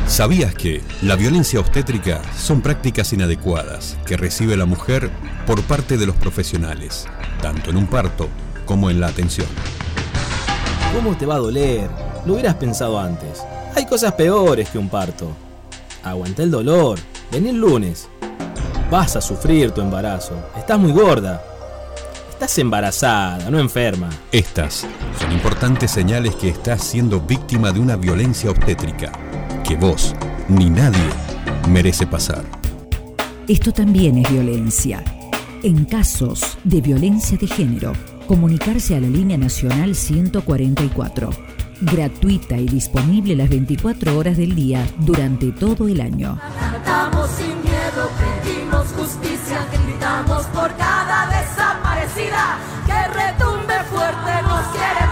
¿Sabías que la violencia obstétrica son prácticas inadecuadas que recibe la mujer por parte de los profesionales, tanto en un parto como en la atención? ¿Cómo te va a doler? Lo hubieras pensado antes. Hay cosas peores que un parto. Aguanta el dolor. Vení el lunes. Vas a sufrir tu embarazo. Estás muy gorda. Estás embarazada, no enferma. Estas son importantes señales que estás siendo víctima de una violencia obstétrica que vos ni nadie merece pasar. Esto también es violencia. En casos de violencia de género, comunicarse a la línea nacional 144. Gratuita y disponible las 24 horas del día durante todo el año. Cantamos sin miedo, pedimos justicia, gritamos por cada desaparecida, que retumbe fuerte, nos quiere